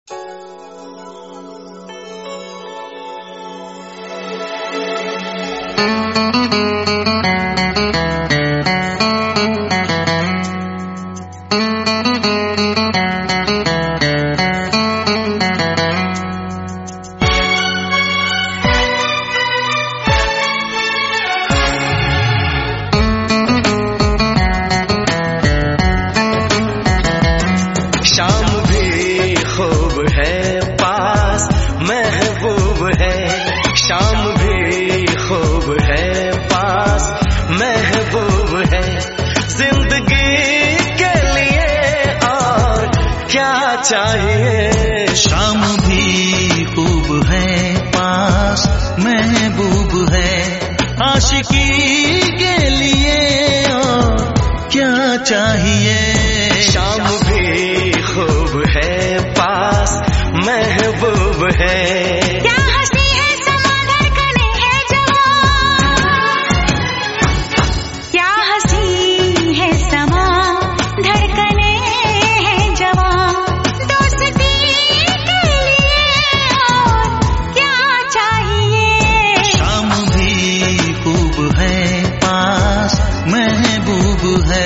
चाहिए। शाम भी खूब है पास महबूब है, आशिकी के लिए और क्या चाहिए। शाम भी खूब है पास महबूब है, क्या हंसी है समा धड़कने है जवां, क्या हंसी है समा धड़कने है जवां, दोस्ती के लिए और क्या चाहिए। शाम भी खूब है पास महबूब है।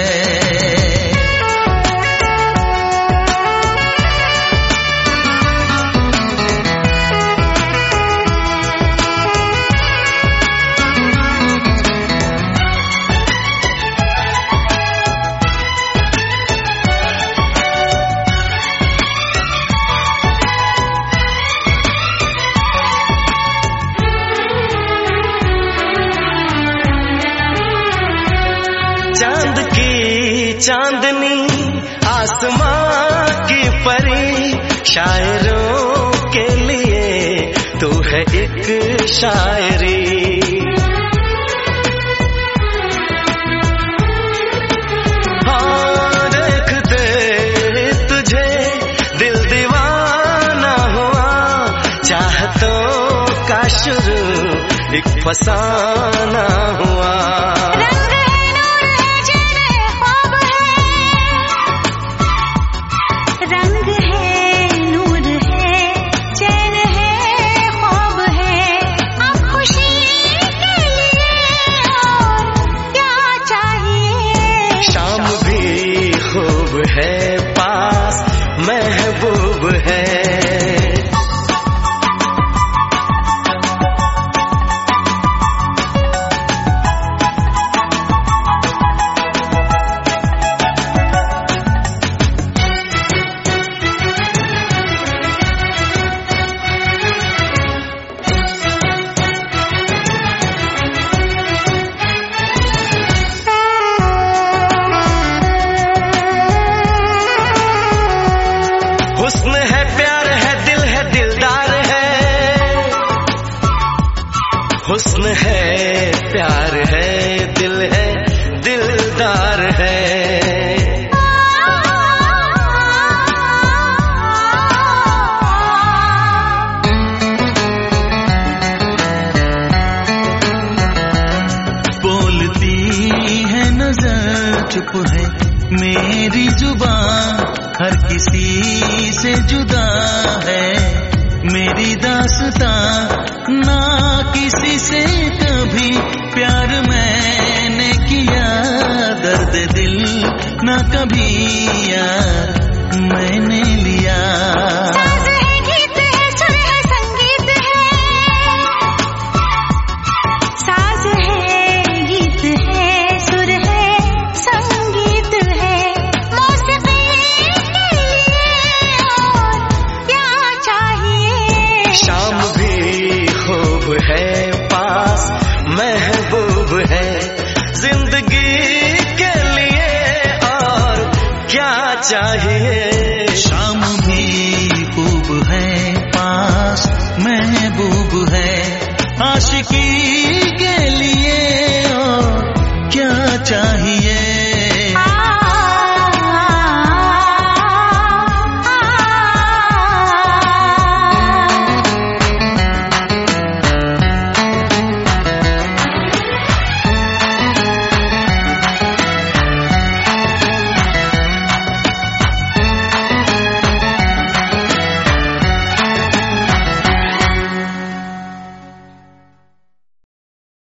चांद की चांदनी आसमां की परी, शायरों के लिए तू है एक शायरी। हाँ देखते तुझे दिल दीवाना हुआ, चाहतों का शुरू एक फसाना हुआ। है पास महबूब है। हुस्न है प्यार है दिल है दिलदार है, हुस्न है प्यार है दिल है दिलदार है। बोलती है नजर चुप है मेरी जुबान, हर किसी से जुदा है मेरी दास्तां, ना किसी से कभी प्यार मैंने किया, दर्द दिल ना कभी यार मैंने लिया। साज है गीत है सुर है संगीत है, साज है गीत है सुर है संगीत है, मौसीकी के लिए और क्या चाहिए। शाम भी खूब है पास महबूब है, जिंदगी के लिए और क्या चाहिए।